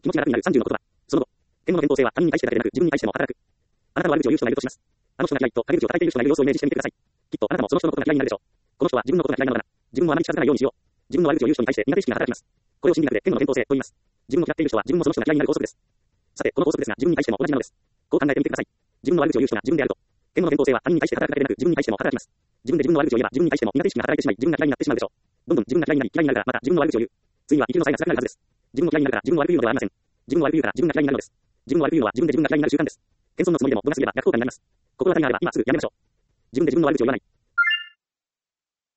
気持ちが楽になる30の言葉。その後、天文の偏等性は他人に対してだけでなく自分に対しても働く。あなたの悪口を言う人がいるとします。あの人が嫌いと陰口を叩いている人がいる様子をイメージしてみてください。きっとあなたもその人のことが嫌いになるでしょう。この人は自分のことが嫌いなのだな。自分もあまり近づかないようにしよう。自分の悪口を言う人に対して苦手意識が働きます。これを心理学で天文の偏等性と言います。自分を嫌っている人は自分もその人が嫌いになる法則です。さて、この法則ですが自分に対しても同じなのです。こう考えてみてください。自分の悪口を言う人が自分であると。天文の偏等性は他人に対して働くだけでなく自分に対しても働きます。自分で自分の悪口を言えば自分に対しても苦手意識が働いてしまい自分が嫌いになってしまうでしょう。どんどん自分が嫌いになり嫌いになるからまた自分の悪口を言う。次は生きるの際が辛くなるはずです。自分の嫌いになるから自分の悪く言うのではありません。自分の悪く言うから自分が嫌いになるのです。自分の悪く言うのは自分で自分が嫌いになる習慣です。謙遜のつもりでも度が過ぎれば逆効果になります。心当たりがあれば今すぐやめましょう。自分で自分の悪口を言わない。